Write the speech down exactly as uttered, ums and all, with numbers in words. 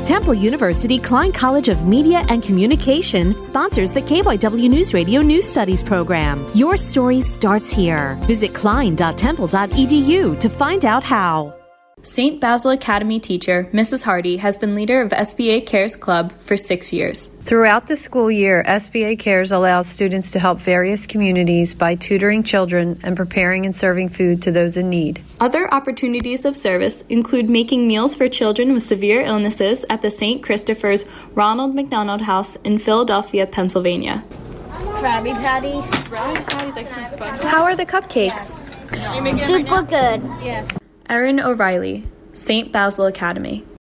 Temple University Klein College of Media and Communication sponsors the K Y W News Radio News Studies program. Your story starts here. Visit klein dot temple dot e d u to find out how. Saint Basil Academy teacher Missus Hardy has been leader of S B A Cares Club for six years. Throughout the school year, S B A Cares allows students to help various communities by tutoring children and preparing and serving food to those in need. Other opportunities of service include making meals for children with severe illnesses at the Saint Christopher's Ronald McDonald House in Philadelphia, Pennsylvania. Krabby Patties. Krabby Patties, like some sponge. How are the cupcakes? Super good. Yeah. Erin O'Reilly, Saint Basil Academy.